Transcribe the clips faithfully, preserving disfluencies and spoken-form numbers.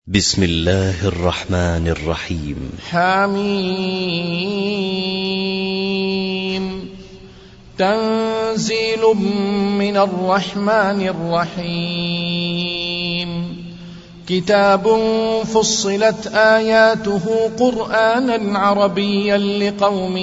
بسم الله الرحمن الرحيم. حميم. تنزيل من الرحمن الرحيم. كتاب فصلت آياته قرآنا عربيا لقوم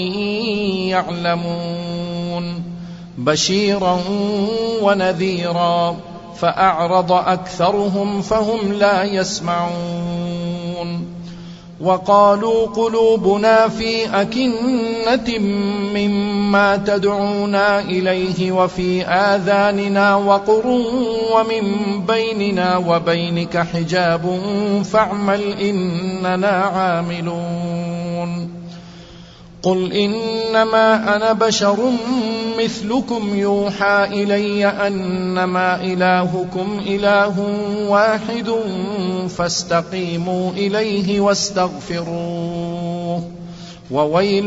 يعلمون بشيرا ونذيرا فأعرض أكثرهم فهم لا يسمعون. وقالوا قلوبنا في أكنة مما تدعونا إليه وفي آذاننا وقر ومن بيننا وبينك حجاب فاعمل إننا عاملون. قل إنما أنا بشر مثلكم يوحى إلي أنما إلهكم إله واحد فاستقيموا إليه واستغفروه وويل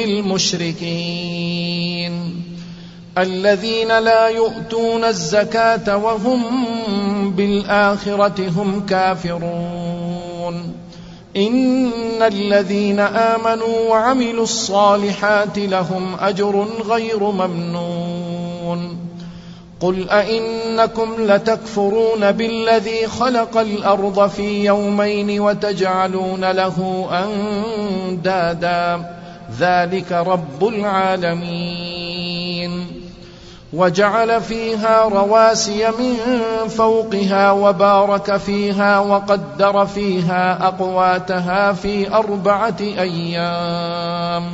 للمشركين الذين لا يؤتون الزكاة وهم بالآخرة هم كافرون. إن الذين آمنوا وعملوا الصالحات لهم أجر غير ممنون. قل أئنكم لتكفرون بالذي خلق الأرض في يومين وتجعلون له أندادا ذلك رب العالمين. وجعل فيها رواسي من فوقها وبارك فيها وقدر فيها أقواتها في أربعة أيام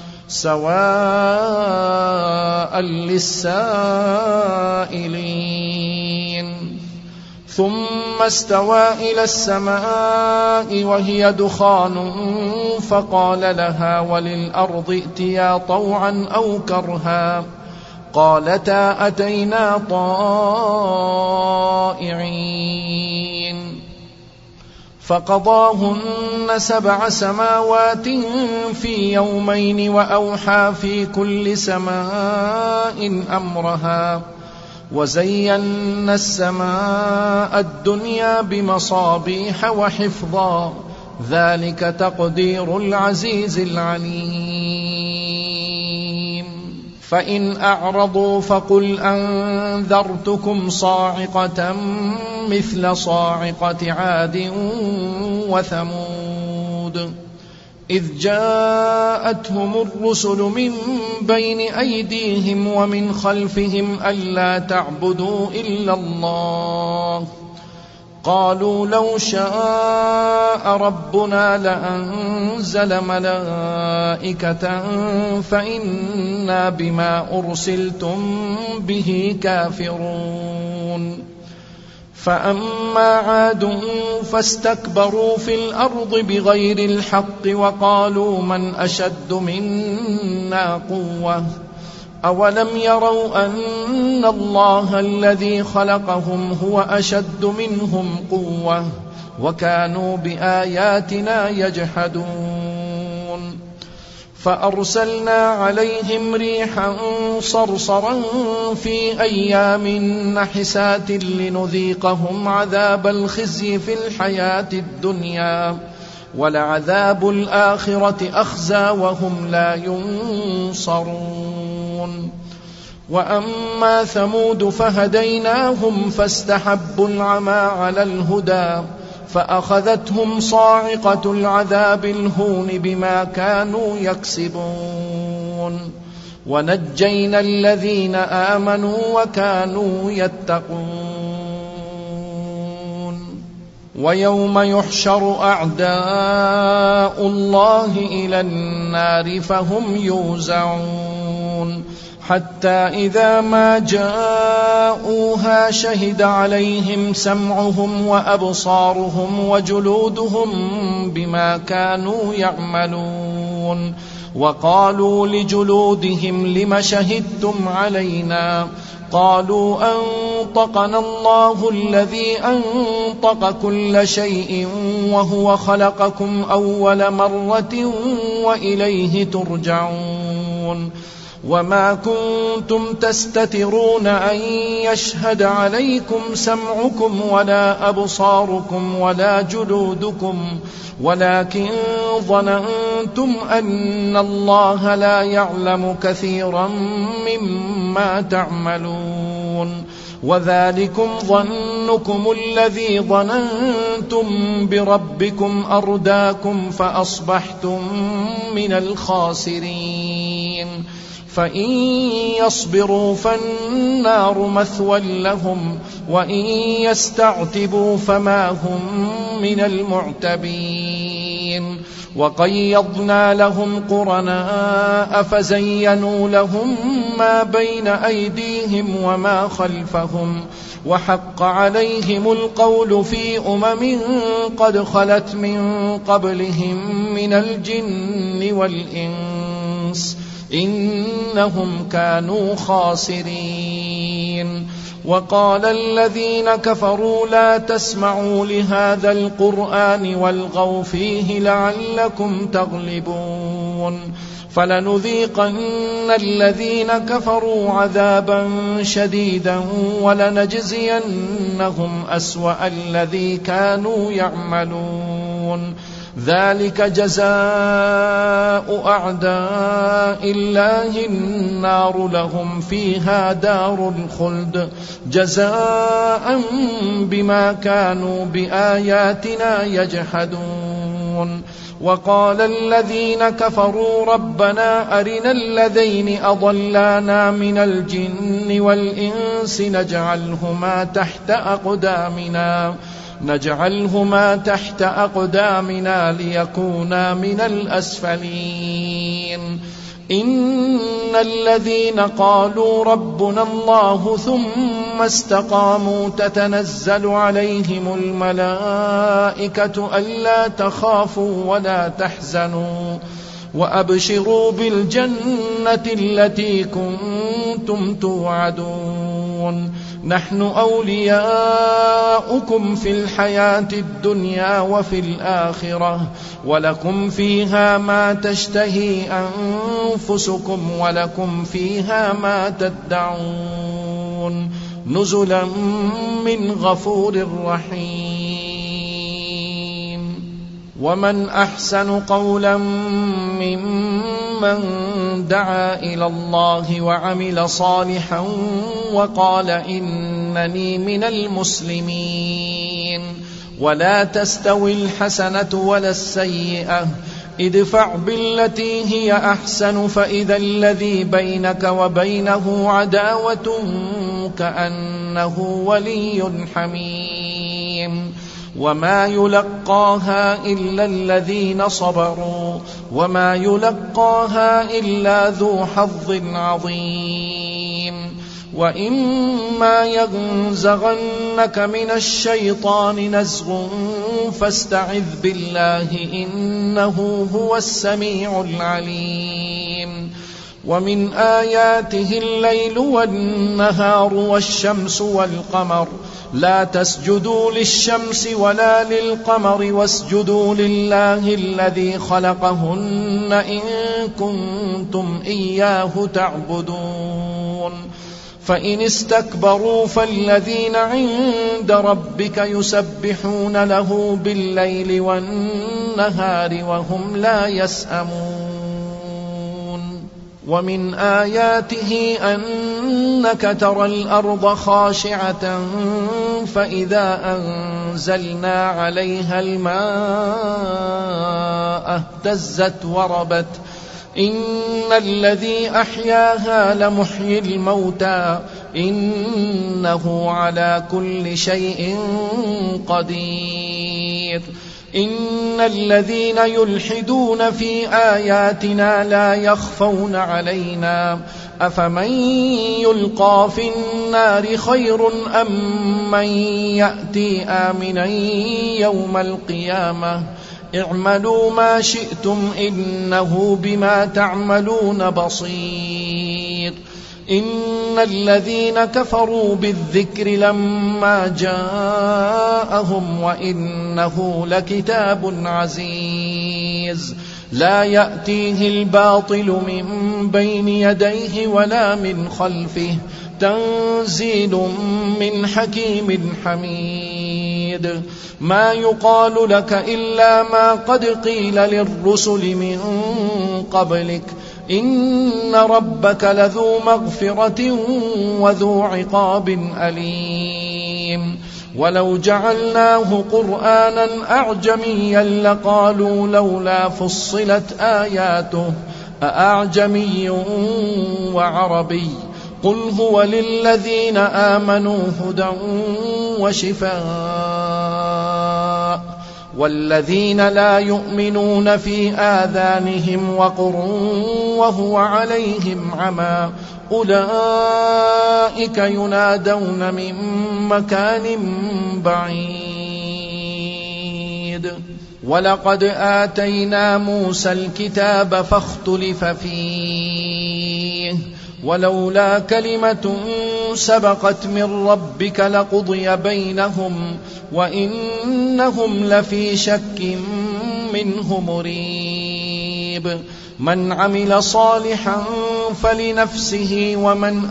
سواء للسائلين. ثم استوى إلى السماء وهي دخان فقال لها وللأرض ائتيا طوعا أو كرها قالتا أتينا طائعين. فقضاهن سبع سماوات في يومين وأوحى في كل سماء أمرها وزينا السماء الدنيا بمصابيح وحفظا ذلك تقدير العزيز العليم. فإن أعرضوا فقل أنذرتكم صاعقة مثل صاعقة عاد وثمود إذ جاءتهم الرسل من بين أيديهم ومن خلفهم ألا تعبدوا إلا الله قالوا لو شاء ربنا لأنزل ملائكة فإنا بما أرسلتم به كافرون. فأما عاد فاستكبروا في الأرض بغير الحق وقالوا من أشد منا قوة أولم يروا أن الله الذي خلقهم هو أشد منهم قوة وكانوا بآياتنا يجحدون. فأرسلنا عليهم ريحا صرصرا في أيام نحسات لنذيقهم عذاب الخزي في الحياة الدنيا ولعذاب الآخرة أخزى وهم لا ينصرون. وأما ثمود فهديناهم فاستحبوا العمى على الهدى فأخذتهم صاعقة العذاب الهون بما كانوا يكسبون ونجينا الذين آمنوا وكانوا يتقون. ويوم يحشر أعداء الله إلى النار فهم يوزعون حتى إذا ما جاءوها شهد عليهم سمعهم وأبصارهم وجلودهم بما كانوا يعملون. وقالوا لجلودهم لم شهدتم علينا قالوا أنطقنا الله الذي أنطق كل شيء وهو خلقكم أول مرة وإليه ترجعون. وما كنتم تستترون أن يشهد عليكم سمعكم ولا أبصاركم ولا جلودكم ولكن ظننتم أن الله لا يعلم كثيرا مما تعملون وذلكم ظنكم الذي ظننتم بربكم أرداكم فأصبحتم من الخاسرين فإن يصبروا فالنار مثوى لهم وإن يستعتبوا فما هم من المعتبين وقيضنا لهم قرناء فزينوا لهم ما بين أيديهم وما خلفهم وحق عليهم القول في أمم قد خلت من قبلهم من الجن والإنس إنهم كانوا خاسرين وقال الذين كفروا لا تسمعوا لهذا القرآن والغوا فيه لعلكم تغلبون فلنذيقن الذين كفروا عذابا شديدا ولنجزينهم أسوأ الذي كانوا يعملون ذلك جزاء أعداء الله النار لهم فيها دار الخلد جزاء بما كانوا بآياتنا يجحدون وقال الذين كفروا ربنا أرنا الذين أضلانا من الجن والإنس نجعلهما تحت أقدامنا نجعلهما تحت أقدامنا ليكونا من الأسفلين إن الذين قالوا ربنا الله ثم استقاموا تتنزل عليهم الملائكة ألا تخافوا ولا تحزنوا وأبشروا بالجنة التي كنتم توعدون نحن أولياؤكم في الحياة الدنيا وفي الآخرة ولكم فيها ما تشتهي أنفسكم ولكم فيها ما تدعون نزلا من غفور رحيم ومن أحسن قولا ممن دعا إلى الله وعمل صالحا وقال إنني من المسلمين ولا تستوي الحسنة ولا السيئة ادفع بالتي هي أحسن فإذا الذي بينك وبينه عداوة كأنه ولي حميم وما يلقاها إلا الذين صبروا وما يلقاها إلا ذو حظ عظيم وإما ينزغنك من الشيطان نزغ فاستعذ بالله إنه هو السميع العليم ومن آياته الليل والنهار والشمس والقمر لا تسجدوا للشمس ولا للقمر واسجدوا لله الذي خلقهن إن كنتم إياه تعبدون فإن استكبروا فالذين عند ربك يسبحون له بالليل والنهار وهم لا يسأمون ومن آياته أنك ترى الأرض خاشعة فإذا أنزلنا عليها الماء اهتزت وربت إن الذي أحياها لمحيي الموتى إنه على كل شيء قدير إن الذين يلحدون في آياتنا لا يخفون علينا أفمن يلقى في النار خير أم من يأتي آمنا يوم القيامة اعملوا ما شئتم إنه بما تعملون بصير إن الذين كفروا بالذكر لما جاءهم وإنه لكتاب عزيز لا يأتيه الباطل من بين يديه ولا من خلفه تنزيل من حكيم حميد ما يقال لك إلا ما قد قيل للرسل من قبلك إن ربك لذو مغفرة وذو عقاب أليم ولو جعلناه قرآنا أعجميا لقالوا لولا فصلت آياته أأعجمي وعربي قل هو للذين آمنوا هدى وشفاء والذين لا يؤمنون في آذانهم وقر وهو عليهم عمى أولئك ينادون من مكان بعيد ولقد آتينا موسى الكتاب فاختلف فيه ولولا كلمة سبقت من ربك لقضي بينهم وإنهم لفي شك منه مريب من عمل صالحا فلنفسه ومن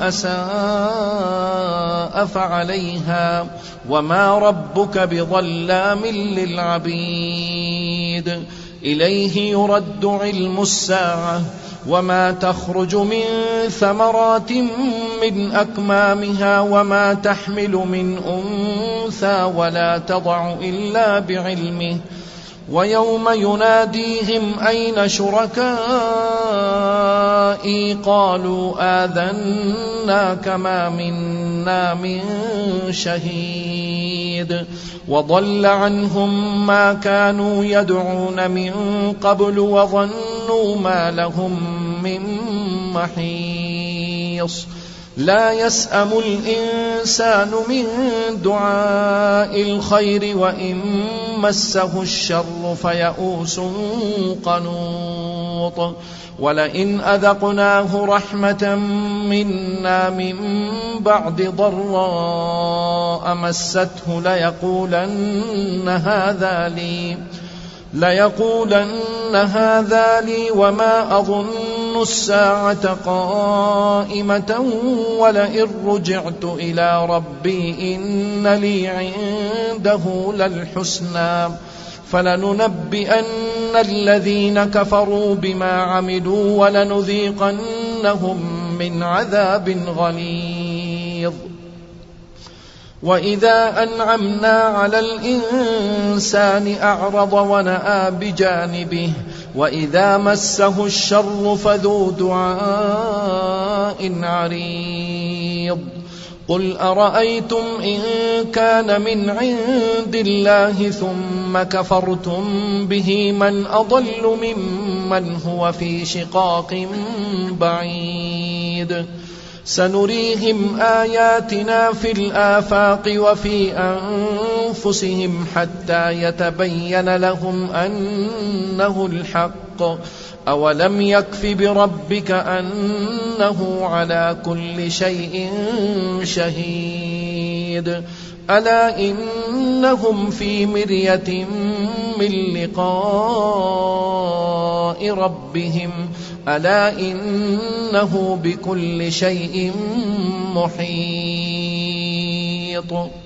أساء فعليها وما ربك بظلام للعبيد إليه يرد علم الساعة وما تخرج من ثمرات من أكمامها وما تحمل من أنثى ولا تضع إلا بعلمه ويوم يناديهم أين شركائي قالوا آذناك ما منا من شهيد وضل عنهم ما كانوا يدعون من قبل وظنوا ما لهم من محيص لا يسأم الإنسان من دعاء الخير وإن مسه الشر فيئوس قنوط ولئن أذقناه رحمة منا من بعد ضراء مسته ليقولن هذا لي ليقولن هذا لي وما أظن الساعة قائمة ولئن رجعت إلى ربي إن لي عنده للحسنى فلننبئن الذين كفروا بما عملوا ولنذيقنهم من عذاب غليظ وإذا أنعمنا على الإنسان أعرض ونأى بجانبه وإذا مسه الشر فذو دعاء عريض قل أرأيتم إن كان من عند الله ثم كفرتم به من أضل ممن هو في شقاق بعيد سنريهم آياتنا في الآفاق وفي أنفسهم حتى يتبين لهم أنه الحق أولم يكف بربك أنه على كل شيء شهيد ألا إنهم في مرية من لقاء ربهم ألا إنه بكل شيء محيط